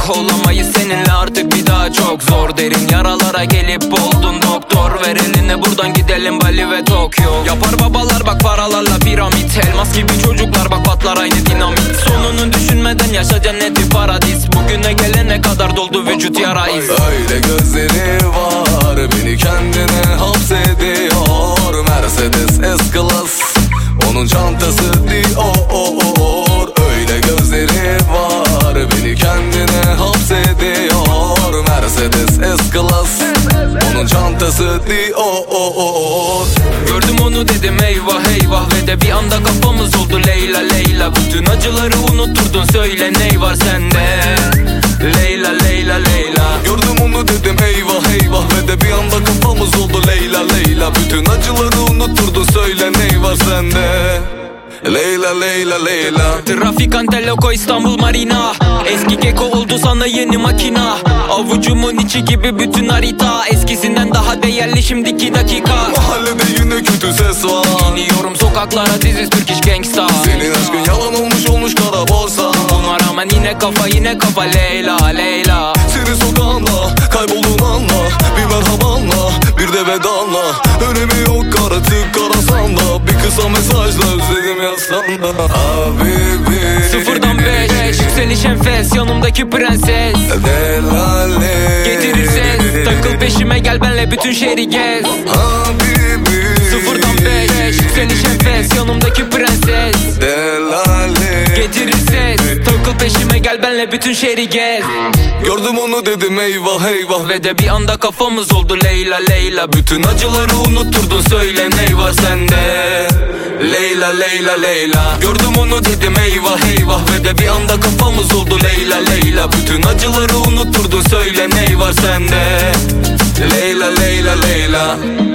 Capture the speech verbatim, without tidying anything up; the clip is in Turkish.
olamayız seninle artık bir daha çok zor. Derin yaralara gelip oldun doktor. Ver eline buradan gidelim Bali ve Tokyo. Yapar babalar bak paralarla piramit. Elmas gibi çocuklar bak patlar aynı dinamit. Sonunu düşünmeden yaşa cenneti paradis. Bugüne gelene kadar doldu vücut yara iz. Öyle gözleri var beni kendine hapsediyor. Mercedes S-Class onun çantası Dior. Öyle gözleri var beni kendine hapsediyor. Mercedes S-Class onun çantası Dior. Gördüm onu dedim eyvah eyvah ve de bir anda kafamız oldu Leyla Leyla. Bütün acıları unutturdun söyle ney var sende Leyla Leyla Leyla. Gördüm onu dedim eyvah eyvah ve de bir anda kafamız oldu Leyla Leyla. Bütün acıları unutturdun söyle ney var sende Leyla Leyla Leyla. Trafik Anteloko İstanbul Marina. Eski keko oldu sana yeni makina. Avucumun içi gibi bütün harita. Eskisinden daha değerli şimdiki dakika. Mahallede yine kötü ses var. İniyorum sokaklara diziz Türk iş gangsta. Senin aşkın yalan olmuş olmuş kara borsa. Buna rağmen yine kafa yine kafa Leyla Leyla. Senin sokağında kaybolduğun anla bir merhabanla bir de vedanla. Önemi yok kara tık karasanla. Bir kısa mesajla özledim yazsana. Habibi Sıfırdan beş yükseliş enfes yanımdaki prenses. Delale Getirir ses takıl peşime gel benle bütün şehri gez. Habibi Sıfırdan beş yükseliş enfes yanımdaki prenses. Delale Getirir ses takıl peşime gel benle bütün şehri gez. Gördüm onu dedim eyvah eyvah Ve de bir anda kafamız oldu Leyla Leyla. Bütün acıları unutturdun söyle ney var sende Leyla Leyla Leyla. Gördüm onu dedim eyvah eyvah ve de bir anda kafamız oldu Leyla Leyla. Bütün acıları unutturdun söyle ney var sende Leyla Leyla Leyla.